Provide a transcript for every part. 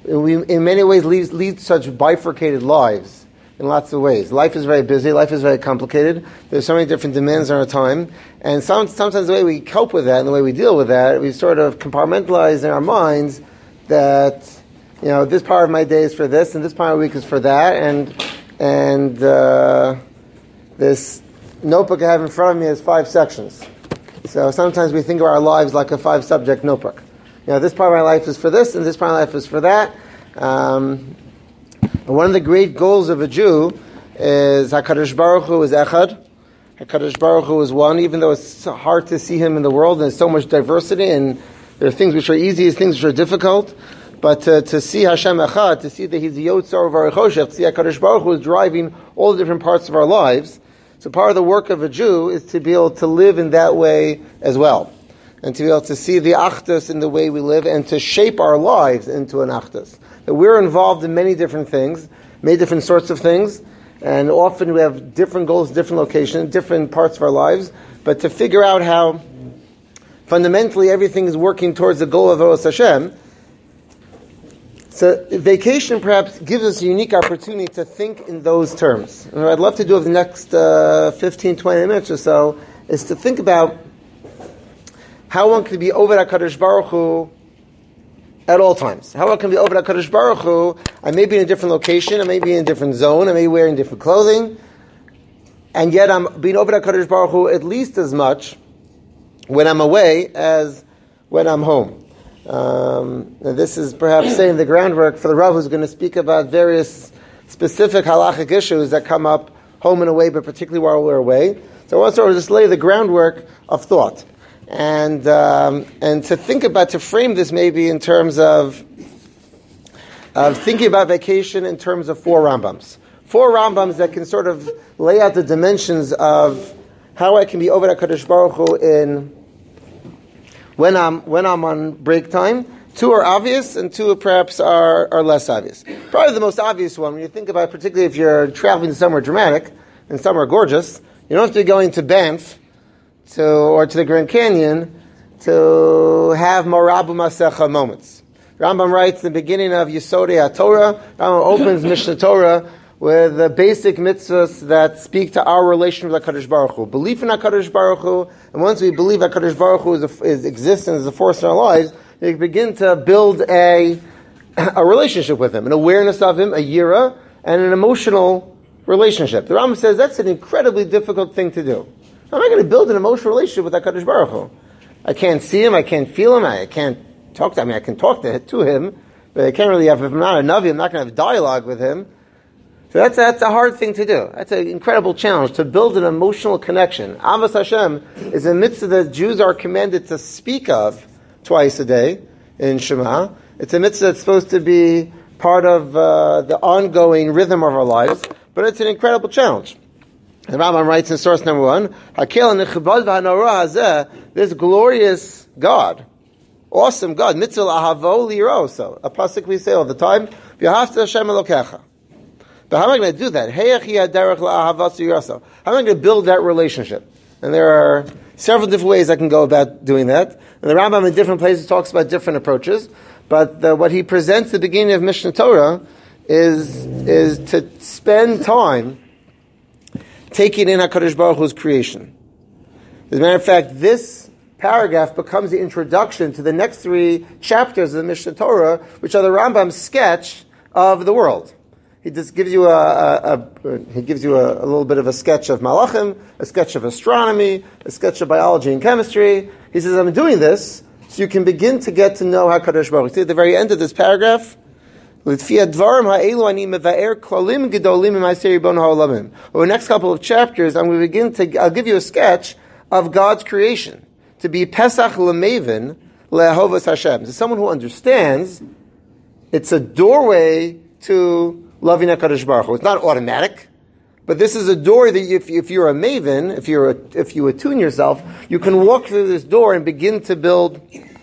we in many ways lead such bifurcated lives in lots of ways. Life is very busy, life is very complicated, there's so many different demands on our time, and sometimes the way we cope with that and the way we deal with that, we sort of compartmentalize in our minds that, this part of my day is for this, and this part of the week is for that, and this notebook I have in front of me has 5 sections. So sometimes we think of our lives like a 5-subject notebook. This part of my life is for this, and this part of my life is for that. And one of the great goals of a Jew is HaKadosh Baruch Hu is Echad. HaKadosh Baruch Hu is one, even though it's hard to see Him in the world, and there's so much diversity, and there are things which are easy, there's things which are difficult. But to see Hashem Echad, to see that He's the Yotzar of our Choshech, to see HaKadosh Baruch Hu is driving all the different parts of our lives. So part of the work of a Jew is to be able to live in that way as well. And to be able to see the Achdus in the way we live and to shape our lives into an Achdus. That we're involved in many different things, many different sorts of things, and often we have different goals, different locations, different parts of our lives, but to figure out how fundamentally everything is working towards the goal of Avodas Hashem. So vacation perhaps gives us a unique opportunity to think in those terms. And what I'd love to do over the next 15, 20 minutes or so is to think about how one can be Oved HaKadosh Baruch Hu at all times. How one can be Oved HaKadosh Baruch Hu. I may be in a different location, I may be in a different zone, I may be wearing different clothing, and yet I'm being Oved HaKadosh Baruch Hu at least as much when I'm away as when I'm home. This is perhaps saying the groundwork for the Rav who's going to speak about various specific halachic issues that come up home and away, but particularly while we're away. So I want to sort of just lay the groundwork of thought. And to think about, to frame this maybe in terms of thinking about vacation in terms of 4 Rambams. 4 Rambams that can sort of lay out the dimensions of how I can be Oved HaKadosh Baruch Hu when I'm on break time. 2 are obvious, and 2 perhaps are less obvious. Probably the most obvious one, when you think about, particularly if you're traveling somewhere dramatic and somewhere gorgeous, you don't have to be going to Banff or to the Grand Canyon to have Morabu Masecha moments. Rambam writes in the beginning of Yesodei HaTorah, Rambam opens Mishnah Torah with the basic mitzvahs that speak to our relation with HaKadosh Baruch Hu. Belief in HaKadosh Baruch Hu, and once we believe HaKadosh Baruch Hu exists and is a force in our lives, we begin to build a relationship with Him, an awareness of Him, a yira, and an emotional relationship. The Rambam says that's an incredibly difficult thing to do. How am I going to build an emotional relationship with HaKadosh Baruch Hu? I can't see Him, I can't feel Him, I can't talk to Him. I mean, I can talk to Him, but I can't really have, if I'm not a Navi, I'm not going to have dialogue with Him. So that's a hard thing to do. That's an incredible challenge, to build an emotional connection. Avos Hashem is a mitzvah that Jews are commanded to speak of twice a day in Shema. It's a mitzvah that's supposed to be part of the ongoing rhythm of our lives, but it's an incredible challenge. The Rambam writes in source number 1, Hakel nechbad v'hanora hazeh, this glorious God, awesome God, mitzvah ahavo liro, so a pasuk we say all the time, v'ahavta Hashem Elokecha. But how am I going to do that? How am I going to build that relationship? And there are several different ways I can go about doing that. And the Rambam in different places talks about different approaches. But what he presents at the beginning of Mishnah Torah is to spend time taking in HaKadosh Baruch Hu's creation. As a matter of fact, this paragraph becomes the introduction to the next 3 chapters of the Mishnah Torah, which are the Rambam's sketch of the world. He just gives you a little bit of a sketch of Malachim, a sketch of astronomy, a sketch of biology and chemistry. He says, I'm doing this so you can begin to get to know HaKadosh Baruch Hu. See at the very end of this paragraph, over the next couple of chapters, I'll give you a sketch of God's creation. To be Pesach L'Mevin Le'ahovas Hashem. So someone who understands, it's a doorway to loving HaKadosh Baruch Hu. It's not automatic, but this is a door that if you're a maven, if you attune yourself, you can walk through this door and begin to build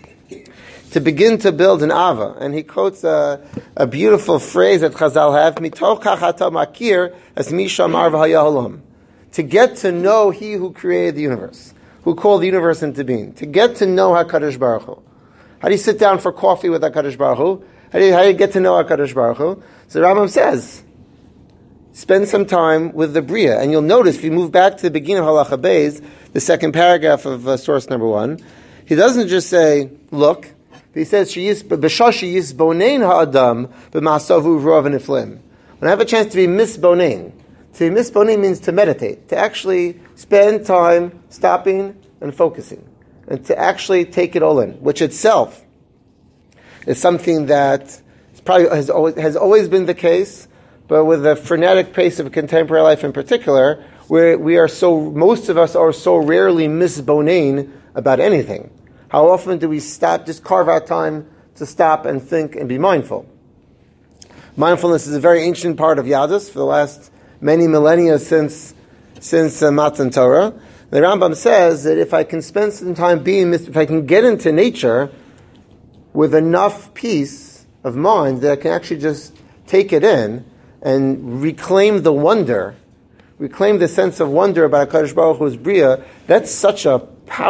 an ava. And he quotes a beautiful phrase that Chazal have, Mitoch hachata makir as mi shamar v'haya olam. To get to know He who created the universe, who called the universe into being. To get to know HaKadosh Baruch Hu. How do you sit down for coffee with HaKadosh Baruch Hu? How do you get to know HaKadosh Baruch Hu? So the Rambam says, spend some time with the Bria. And you'll notice, if you move back to the beginning of Halacha Beis, the second paragraph of source number 1, he doesn't just say, look, he says, B'shashi yisbonein ha'adam b'ma'asavu v'rov v'niflim. When I have a chance to be misbonein, to be misbonein means to meditate, to actually spend time stopping and focusing, and to actually take it all in, which itself is something that probably has always been the case, but with the frenetic pace of contemporary life in particular, where most of us are so rarely misbonein about anything. How often do we stop, just carve out time to stop and think and be mindful? Mindfulness is a very ancient part of Yadus for the last many millennia since Matan Torah. The Rambam says that if I can spend some time if I can get into nature with enough peace of mind that I can actually just take it in and reclaim the wonder, reclaim the sense of wonder about HaKadosh Baruch Hu's Bria, that's such a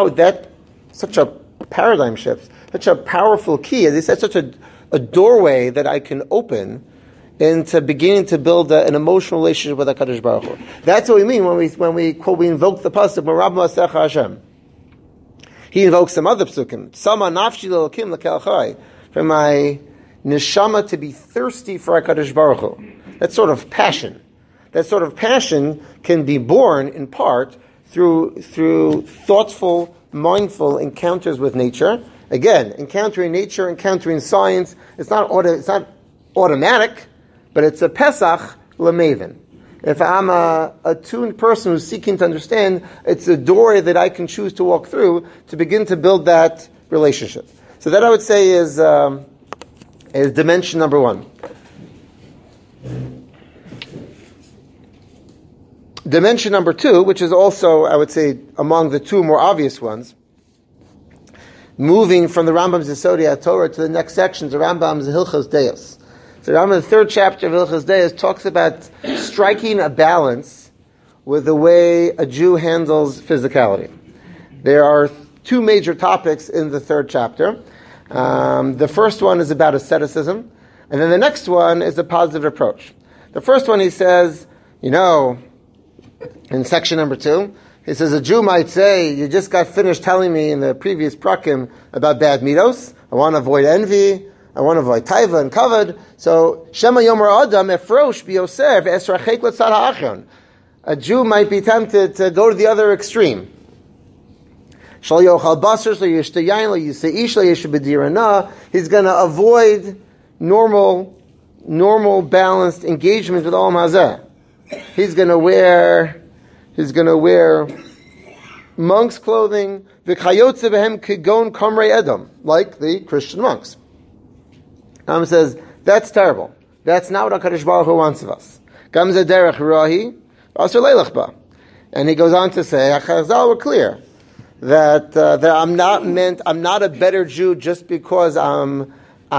paradigm shift, such a powerful key, as he said, such a doorway that I can open into beginning to build an emotional relationship with HaKadosh Baruch Hu. That's what we mean when we quote, we invoke the pasuk, Marab Ma'asecha Hashem. He invokes some other psukim. Sama nafshi l'elokim l'kel chai. For my neshama to be thirsty for HaKadosh Baruch Hu. That sort of passion. That sort of passion can be born in part through thoughtful, mindful encounters with nature. Again, encountering nature, encountering science, it's not automatic, but it's a Pesach l'maven. If I'm a attuned person who's seeking to understand, it's a door that I can choose to walk through to begin to build that relationship. So that I would say is dimension number 1. Dimension number 2, which is also, I would say, among the 2 more obvious ones, moving from the Rambam's Yesodei Torah to the next sections, the Rambam's Hilchos Deos. So the Rambam, the 3rd chapter of Hilchos Deos, talks about striking a balance with the way a Jew handles physicality. There are 2 major topics in the 3rd chapter. The first one is about asceticism, and then the next one is a positive approach. The first one, he says, in section number 2, he says, a Jew might say, you just got finished telling me in the previous prakim about bad midos. I want to avoid envy. I want to avoid taiva and kavod. So, Shema Yomer Adam Efrosh Bioser Esrachek Letzad Ha'achron. A Jew might be tempted to go to the other extreme. Shal Yochal Basar Shal Yishtayayin Lo Yiseish Lo Yeshu B'dirana. He's going to avoid normal, balanced engagement with Olam Hazeh. He's going to wear monk's clothing, v'chayotze behem kigon kamrei edom, like the Christian monks. Rambam says, that's terrible. That's not what HaKadosh Baruch Hu wants of us. Gam ze derech rahi, asur leilach ba. And he goes on to say, Chazal were clear, that I'm not a better Jew just because I'm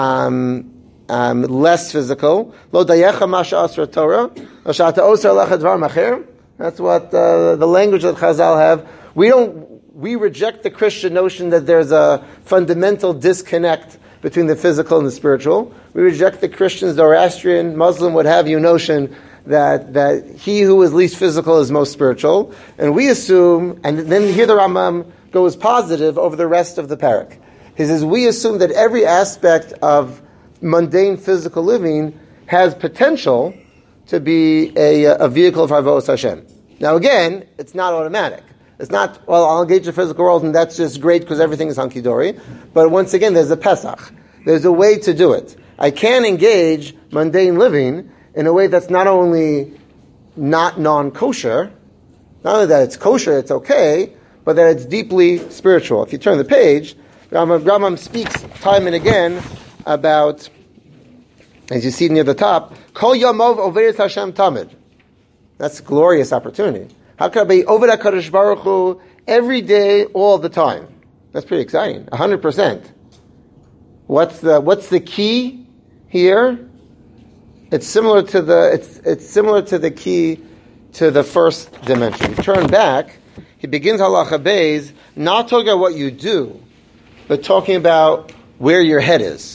less physical. Lo dayecha masha asra Torah, ashata osar lecha dvar macher. That's what the language that Chazal have. We reject the Christian notion that there's a fundamental disconnect between the physical and the spiritual. We reject the Christian, Zoroastrian, Muslim, what have you, notion that he who is least physical is most spiritual. And we assume, and then here the Rambam goes positive over the rest of the parak. He says, we assume that every aspect of mundane physical living has potential to be a vehicle of Harvos Hashem. Now again, it's not automatic. It's not, well, I'll engage the physical world and that's just great because everything is hunky-dory. But once again, there's a Pesach. There's a way to do it. I can engage mundane living in a way that's not only not non-kosher, not only that it's kosher, it's okay, but that it's deeply spiritual. If you turn the page, Rambam speaks time and again about, as you see near the top, Kol Yamov Ovedes Hashem Tamid. That's a glorious opportunity. How can I be Oved HaKadosh Baruch Hu every day, all the time? That's pretty exciting. 100%. What's the key here? It's similar to the key to the first dimension. Turn back. He begins Halacha Beis, not talking about what you do, but talking about where your head is.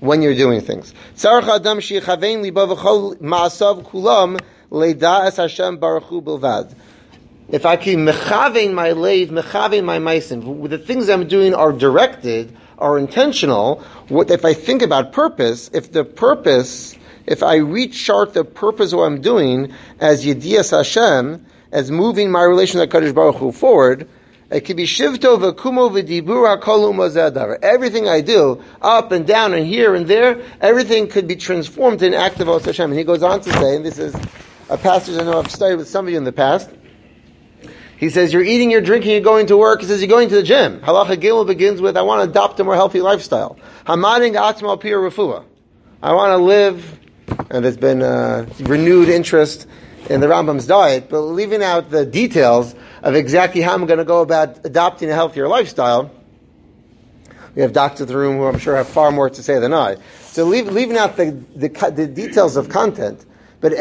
when you're doing things. Tzarech adam sheyichavein libo v'chol ma'asav kulam leida'as Hashem baruch hu bilvad. If I can mechavein my leiv, mechavein my maisim, the things I'm doing are directed, are intentional. If I think about purpose, if I rechart the purpose of what I'm doing as Yedias Hashem, as moving my relation to HaKadosh Baruch Hu forward, it could be shivto v'kumo v'dibur hakol umazadavar. Everything I do, up and down and here and there, everything could be transformed in act of Os Hashem. And he goes on to say, and this is a passage I know I've studied with some of you in the past, he says, you're eating, you're drinking, you're going to work. He says, you're going to the gym. Halacha Gimel begins with, I want to adopt a more healthy lifestyle. Hamading atzma pir refuah. I want to live, and there's been renewed interest in the Rambam's diet, but leaving out the details of exactly how I'm going to go about adopting a healthier lifestyle. We have doctors in the room who I'm sure have far more to say than I. So leaving out the details of content, but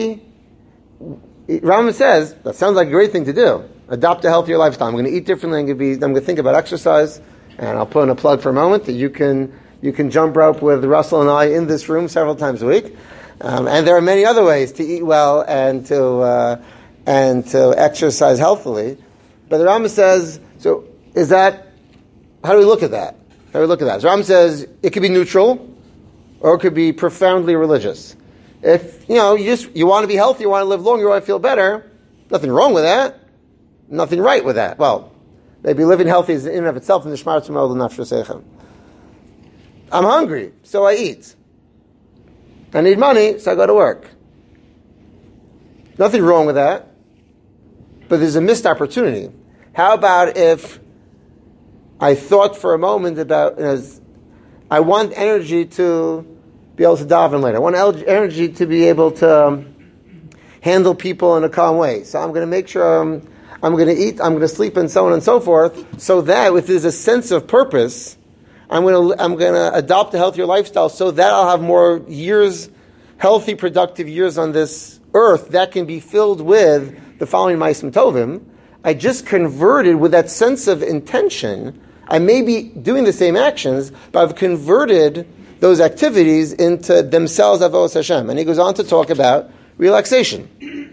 Rambam says, that sounds like a great thing to do. Adopt a healthier lifestyle. I'm going to eat differently. I'm going to think about exercise. And I'll put in a plug for a moment that you can jump rope with Russell and I in this room several times a week. And there are many other ways to eat well and to exercise healthily. But the Rambam says, so how do we look at that? So Rambam says it could be neutral or it could be profoundly religious. If, you want to be healthy, you want to live longer, you want to feel better, nothing wrong with that. Nothing right with that. Well, maybe living healthy is in and of itself in the Shmar Tzemel L'Nafsho Seichem. I'm hungry, so I eat. I need money, so I go to work. Nothing wrong with that. But there's a missed opportunity. How about if I thought for a moment about, I want energy to be able to daven later. I want energy to be able to handle people in a calm way. So I'm going to make sure I'm going to eat, I'm going to sleep, and so on and so forth, so that if there's a sense of purpose, I'm going to adopt a healthier lifestyle so that I'll have more years, healthy, productive years on this earth that can be filled with the following Ma'asim Tovim. I just converted with that sense of intention. I may be doing the same actions, but I've converted those activities into themselves Avos Hashem. And he goes on to talk about relaxation.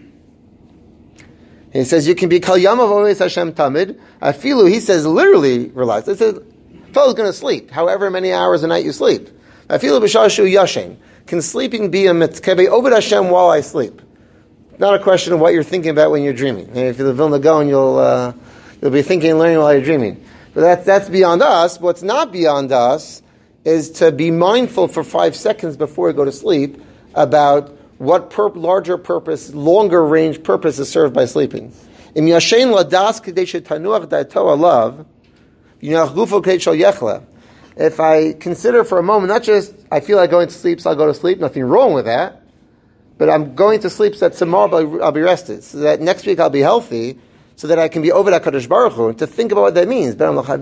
He says you can be Kal Yamav Avos Hashem Tamid. Afilu, he says literally relax. He says, fellow's going to sleep, however many hours a night you sleep. Afilu b'shashu yashin. Can sleeping be a mitzvah? Can I be Oved Hashem while I sleep? Not a question of what you're thinking about when you're dreaming. And if you're the Vilna Gaon, you'll be thinking and learning while you're dreaming. But that's beyond us. What's not beyond us is to be mindful for 5 seconds before we go to sleep about what larger purpose, longer range purpose is served by sleeping. If I consider for a moment, not just I feel like going to sleep, so I'll go to sleep, nothing wrong with that, but I'm going to sleep so that tomorrow I'll be rested, so that next week I'll be healthy, so that I can be over HaKadosh Baruch Hu, and to think about what that means.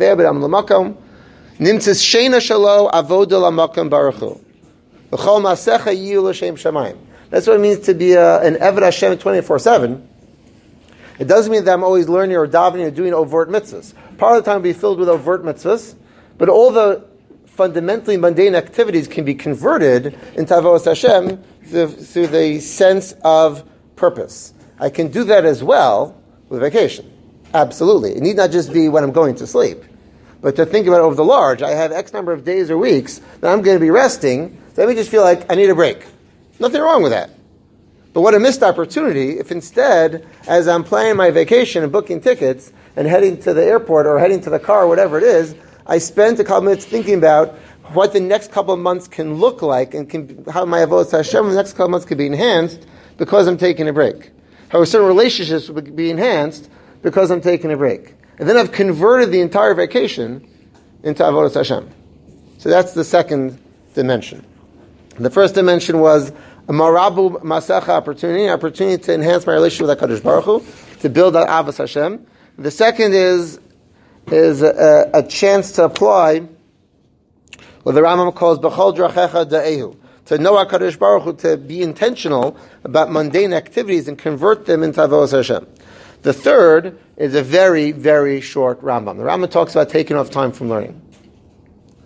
Nimtzis sheina shalo avoda lamakom baruch hu. V'chol masecha yiyu l'shem shamayim. That's what it means to be an Eved Hashem 24/7. It doesn't mean that I'm always learning or davening or doing overt mitzvahs. Part of the time will be filled with overt mitzvahs, but all the fundamentally mundane activities can be converted into Avos Hashem through the sense of purpose. I can do that as well with vacation. Absolutely. It need not just be when I'm going to sleep. But to think about it over the large, I have X number of days or weeks that I'm going to be resting, so let me just feel like I need a break. Nothing wrong with that. But what a missed opportunity if instead, as I'm planning my vacation and booking tickets and heading to the airport or heading to the car, whatever it is, I spent a couple minutes thinking about what the next couple of months can look like and how my Avos Hashem in the next couple of months can be enhanced because I'm taking a break. How certain relationships will be enhanced because I'm taking a break. And then I've converted the entire vacation into Avodas Hashem. So that's the second dimension. The first dimension was a marabu masecha opportunity to enhance my relationship with HaKadosh Baruch Hu, to build Avos Hashem. The second is a chance to apply what the Rambam calls B'chol Drachecha Da'ehu, to know HaKadosh Baruch Hu, to be intentional about mundane activities and convert them into Avodas Hashem. The third is a very, very short Rambam. The Rambam talks about taking off time from learning.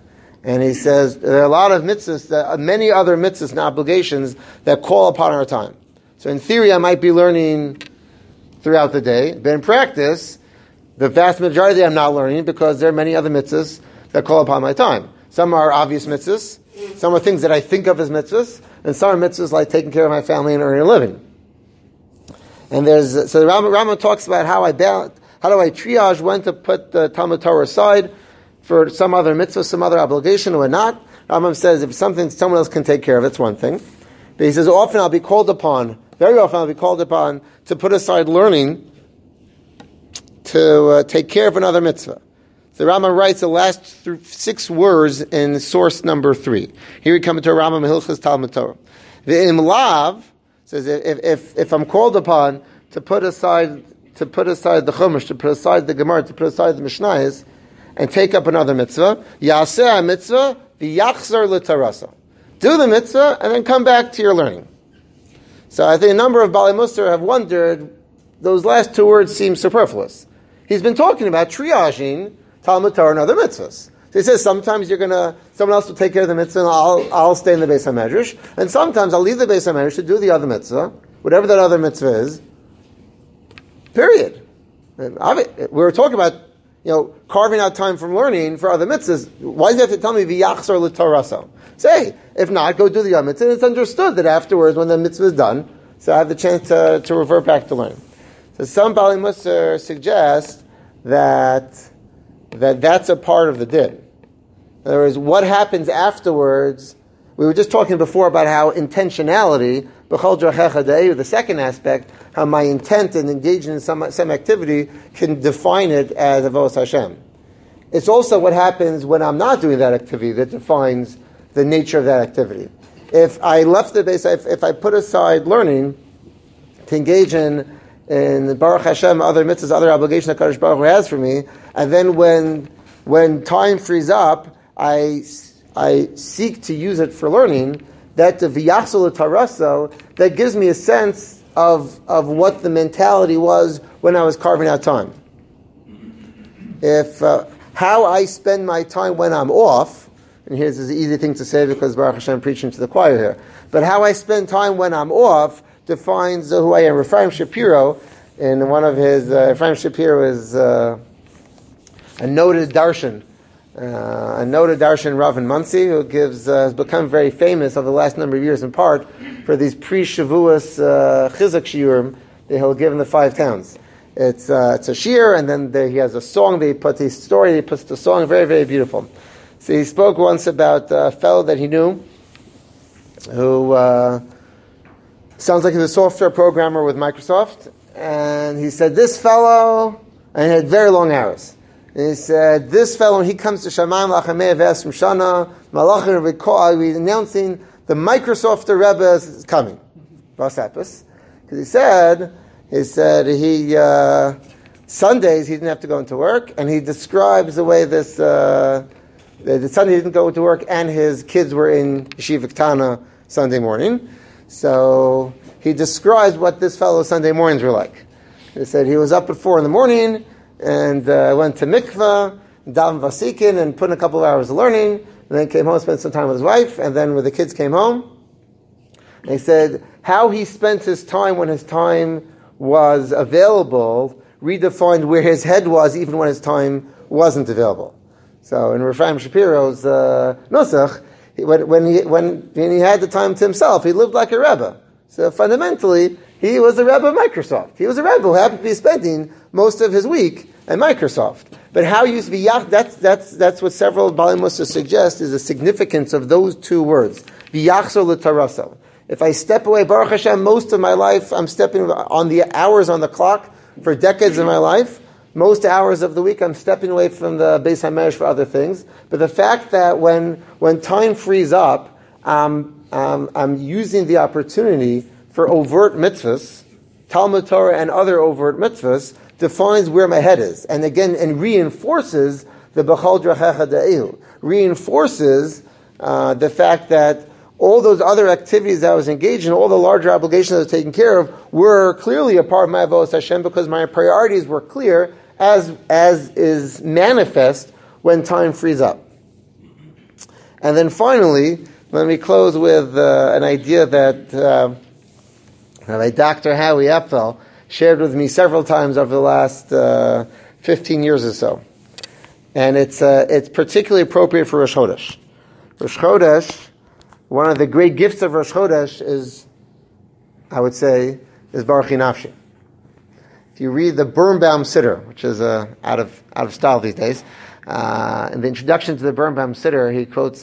And he says there are a lot of mitzvahs, many other mitzvahs and obligations that call upon our time. So in theory, I might be learning throughout the day, but in practice, the vast majority of the day I'm not learning because there are many other mitzvahs that call upon my time. Some are obvious mitzvahs, some are things that I think of as mitzvahs, and some are mitzvahs like taking care of my family and earning a living. And so the Rambam talks about how do I triage when to put the Talmud Torah aside for some other mitzvah, some other obligation, or not. Rambam says if something someone else can take care of, it's one thing. But he says very often I'll be called upon to put aside learning to take care of another mitzvah. The Rambam writes the last 6 words in source number 3. Here we come to Rambam Hilchos Talmud Torah. The Imlav says if I'm called upon to put aside the Chumash, to put aside the Gemara, to put aside the Mishnayos, and take up another mitzvah, Yaseh a mitzvah v'yachzor l'tarasa. Do the mitzvah and then come back to your learning. So I think a number of Baalei Musar have wondered, those last 2 words seem superfluous. He's been talking about triaging Talmud Torah and other mitzvahs. So he says sometimes someone else will take care of the mitzvah and I'll stay in the Beis HaMedrash, and sometimes I'll leave the Beis HaMedrash to do the other mitzvah, whatever that other mitzvah is, period. And we were talking about, carving out time from learning for other mitzvahs. Why do you have to tell me v'yachzor l'torasa? Say, if not, go do the other mitzvah. It's understood that afterwards, when the mitzvah is done, so I have the chance to revert back to learning. So some Baalei Musar suggest that's a part of the din. In other words, what happens afterwards? We were just talking before about how intentionality, b'chol drachecha de'ehu, the second aspect, how my intent in engaging in some activity can define it as avodas Hashem. It's also what happens when I'm not doing that activity that defines the nature of that activity. If I left the base, if I put aside learning to engage in Baruch Hashem, other mitzvahs, other obligations that Kadosh Baruch Hu has for me, and then when time frees up, I seek to use it for learning, that the v'yachzor l'tarasa, that gives me a sense of what the mentality was when I was carving out time. If how I spend my time when I'm off, and here's an easy thing to say because Baruch Hashem preaching to the choir here, but how I spend time when I'm off defines who I am. Ephraim Shapiro, in one of his, Ephraim Shapiro is a noted darshan, Rav in Monsey, who has become very famous over the last number of years in part for these pre-Shavuos Chizuk shiurim that he'll give in the 5 towns. It's a shiur, and then he has a song. He puts the song, very, very beautiful. So he spoke once about a fellow that he knew who sounds like he's a software programmer with Microsoft, and he said, this fellow, and he had very long hours. And he said, this fellow, when he comes to Shamayim Lachamei V'Esrim Shana, Malachim V'Kol, we're announcing the Microsoft Rebbe is coming. Because he said Sundays he didn't have to go into work, and he describes the way the Sunday he didn't go to work, and his kids were in Yeshiva Ktana Sunday morning. So he describes what this fellow's Sunday mornings were like. He said he was up at 4 a.m, and went to mikveh, daven vasikin, and put in a couple of hours of learning, and then came home, spent some time with his wife, and then when the kids came home, and he said how he spent his time when his time was available redefined where his head was even when his time wasn't available. So in Ephraim Shapiro's nusach, when he had the time to himself, he lived like a Rebbe. So fundamentally, he was the Rebbe of Microsoft. He was a Rebbe who happened to be spending most of his week at Microsoft. But how you v'yach, that's what several Baalei Musar suggest is the significance of those 2 words. V'yachzor l'tarasa. If I step away, Baruch Hashem, most of my life, I'm stepping on the hours on the clock for decades of my life. Most hours of the week, I'm stepping away from the Beis HaMedrash for other things. But the fact that when time frees up, I'm using the opportunity for overt mitzvahs, Talmud Torah and other overt mitzvahs, defines where my head is. And again, and reinforces the b'chol drachecha de'ehu. Reinforces the fact that all those other activities that I was engaged in, all the larger obligations I was taking care of, were clearly a part of my avodas Hashem because my priorities were clear, as is manifest when time frees up. And then finally, let me close with an idea that Dr. Howie Epfel shared with me several times over the last 15 years or so. And it's particularly appropriate for Rosh Chodesh. Rosh Chodesh, one of the great gifts of Rosh Chodesh is, I would say, is Baruchi Nafshi. If you read the Birnbaum Siddur, which is out of style these days, in the introduction to the Birnbaum Siddur, he quotes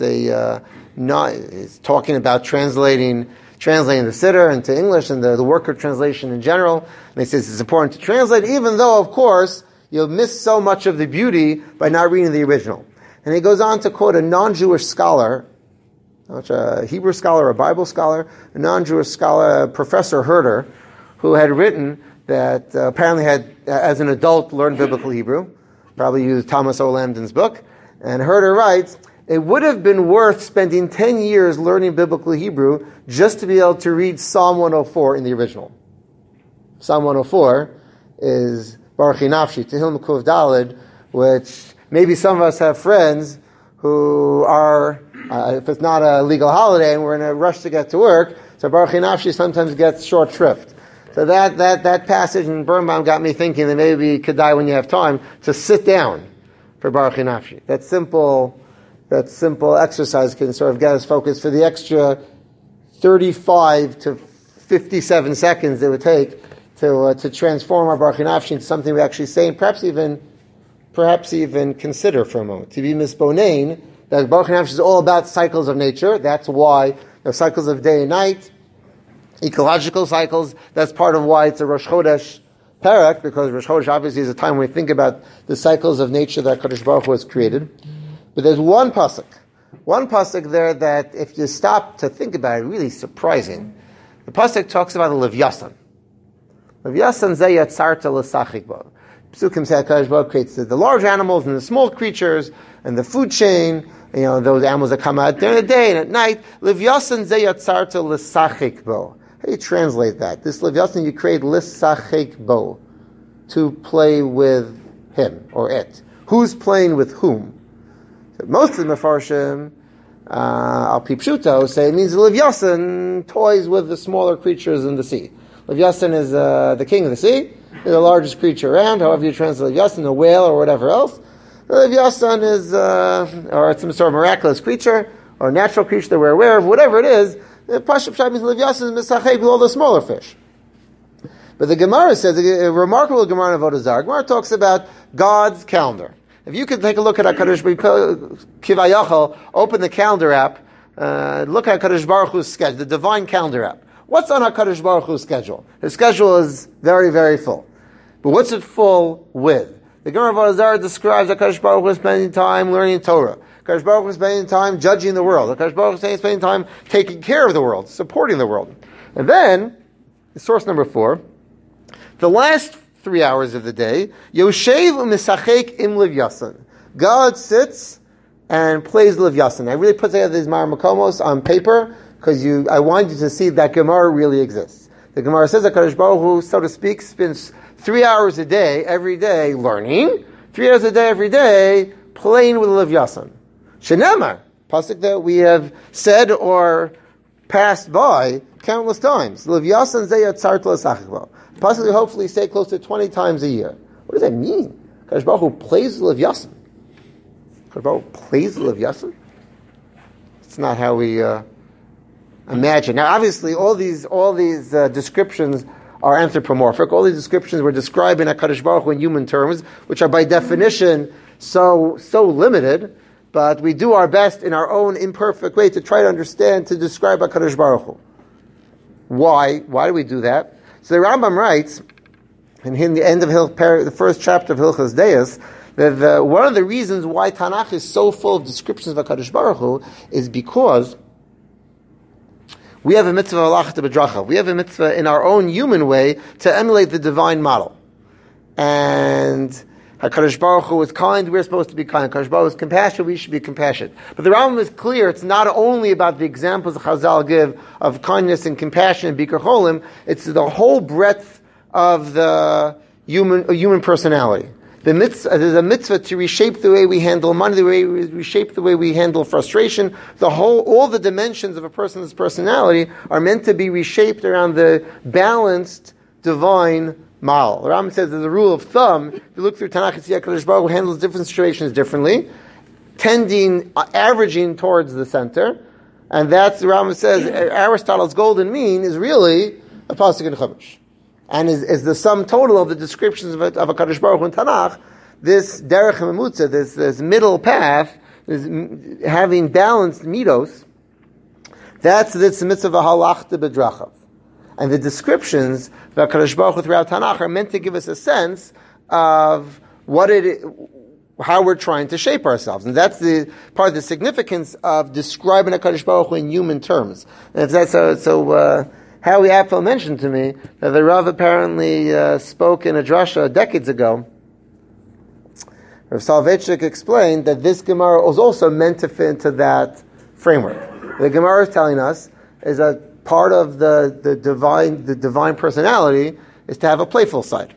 he's talking about translating the Siddur into English and the work of translation in general. And he says it's important to translate, even though, of course, you'll miss so much of the beauty by not reading the original. And he goes on to quote a non-Jewish scholar, not a Hebrew scholar, a Bible scholar, a non-Jewish scholar, Professor Herder, who had written that apparently had, as an adult, learned biblical Hebrew, probably used Thomas O. Lambden's book. And Herder writes, it would have been worth spending 10 years learning biblical Hebrew just to be able to read Psalm 104 in the original. Psalm 104 is Baruchi Nafshi, Tehillim Kuv Daled, which maybe some of us have friends who are, if it's not a legal holiday and we're in a rush to get to work, so Baruchi Nafshi sometimes gets short shrift. So that passage in Birnbaum got me thinking that maybe you could die when you have time to sit down for Baruchi Nafshi. That simple exercise can sort of get us focused for the extra 35 to 57 seconds it would take to transform our Baruchi Nafshi into something we actually say and perhaps even consider for a moment. To be misbonain, that Baruchi Nafshi is all about cycles of nature. That's why the cycles of day and night, ecological cycles. That's part of why it's a Rosh Chodesh parak, because Rosh Chodesh obviously is a time when we think about the cycles of nature that Kadosh Baruch Hu has created. But there's one pasuk there that if you stop to think about it, really surprising. The pasuk talks about the Levyasan. Levyasan zeh yatzarta l'sachik bo. Psukim say Kadosh Baruch Hu creates the large animals and the small creatures and the food chain. Those animals that come out during the day and at night. Levyasan zeh yatzarta l'sachik bo. How do you translate that? This Levyasan you create l'sachik bo, to play with him or it. Who's playing with whom? So most of the Mefarshim, Al Pi Pshuto, say it means the Levyasan toys with the smaller creatures in the sea. Levyasan is the king of the sea. He's the largest creature around. However you translate Levyasan, a whale or whatever else. The Levyasan is, or it's some sort of miraculous creature or a natural creature that we're aware of. Whatever it is, the Pashup Shai means Levyasan is misachek with all the smaller fish. But the Gemara says, a remarkable Gemara in Avodah Zarah. Gemara talks about God's calendar. If you could take a look at HaKadosh Kivayachal, open the calendar app, look at HaKadosh Baruch Hu's schedule, the divine calendar app. What's on HaKadosh Baruch Hu's schedule? His schedule is very, very full. But what's it full with? The Gemara of Avodah Zarah describes HaKadosh Baruch Hu spending time learning Torah. HaKadosh Baruch Hu spending time judging the world. HaKadosh Baruch Hu spending time taking care of the world, supporting the world. And then, source number 4, the last 3 hours of the day, Yoshev u'misachek im Levyasan. God sits and plays Levyasan. I really put together these Maramakomos on paper because I want you to see that Gemara really exists. The Gemara says that HaKadosh Baruch Hu, so to speak, spends 3 hours a day, every day, learning, 3 hours a day, every day, playing with Levyasan. Shenemar, pasuk that we have said or passed by countless times. Levyasan zeh yatzarta l'sachik. Possibly, hopefully, say close to 20 times a year. What does that mean? Kadosh Baruch Hu plays Levyasan. Kadosh Baruch Hu plays Levyasan? It's not how we imagine. Now, obviously, all these descriptions are anthropomorphic. All these descriptions were describing HaKadosh Baruch Hu in human terms, which are by definition so limited. But we do our best in our own imperfect way to try to understand, to describe HaKadosh Baruch Hu. Why? Why do we do that? So the Rambam writes, in the end of the first chapter of Hilchos Deis, that one of the reasons why Tanakh is so full of descriptions of HaKadosh Baruch Hu is because we have a mitzvah halachah b'dracha. We have a mitzvah in our own human way to emulate the divine model. And HaKadosh Baruch Hu is kind, we're supposed to be kind. HaKadosh Baruch Hu is compassionate, we should be compassionate. But the Rambam is clear, it's not only about the examples that Chazal give of kindness and compassion and Bikur Cholim, it's the whole breadth of the human personality. There's a mitzvah to reshape the way we handle money, the way we reshape the way we handle frustration. All the dimensions of a person's personality are meant to be reshaped around the balanced divine model. The Rambam says there's a rule of thumb. If you look through Tanakh, you see HaKadosh Baruch Hu handles different situations differently, averaging towards the center. And that's, the Rambam says, Aristotle's golden mean is really a pasuk in Chumash. And is the sum total of the descriptions of a Kadosh Baruch Hu in Tanakh, this derech memutza, this middle path, this having balanced midos, that's the mitzvah halachta bedrachav. And the descriptions of Kadosh Baruch Hu throughout Tanakh are meant to give us a sense of how we're trying to shape ourselves. And that's the part of the significance of describing a Kadosh Baruch Hu in human terms. And if that's so Howie Apfel mentioned to me that the Rav apparently spoke in a drasha decades ago. Rav Soloveitchik explained that this Gemara was also meant to fit into that framework. The Gemara is telling us is that part of the divine personality is to have a playful side.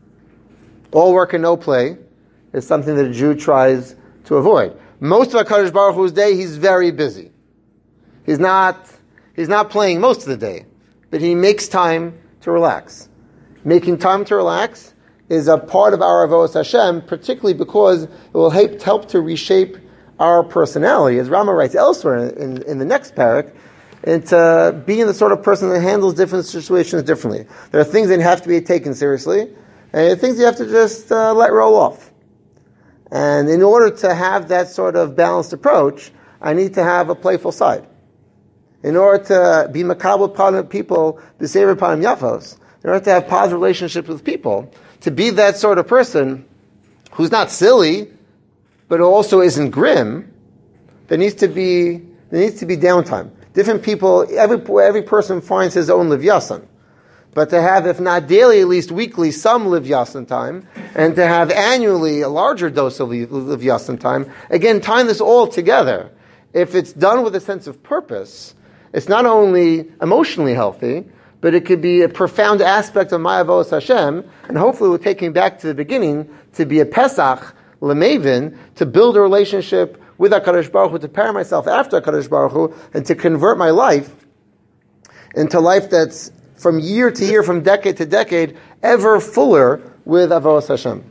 All work and no play is something that a Jew tries to avoid. Most of HaKadosh Baruch Hu's day, he's very busy. He's not playing most of the day. But he makes time to relax. Making time to relax is a part of our Avodas Hashem, particularly because it will help to reshape our personality, as Rama writes elsewhere in the next parak, into being the sort of person that handles different situations differently. There are things that have to be taken seriously, and there are things you have to just let roll off. And in order to have that sort of balanced approach, I need to have a playful side. In order to be makabel upon people, the sever upon yafos, in order to have positive relationships with people, to be that sort of person who's not silly, but also isn't grim, there needs to be downtime. Different people, every person finds his own livyasan. But to have, if not daily, at least weekly, some livyasan time, and to have annually a larger dose of livyasan time, again, tying this all together, if it's done with a sense of purpose, it's not only emotionally healthy, but it could be a profound aspect of my Avodas Hashem, and hopefully we're taking back to the beginning to be a Pesach, Lemavin, to build a relationship with HaKadosh Baruch Hu, to pair myself after HaKadosh Baruch Hu, and to convert my life into life that's from year to year, from decade to decade, ever fuller with Avodas Hashem.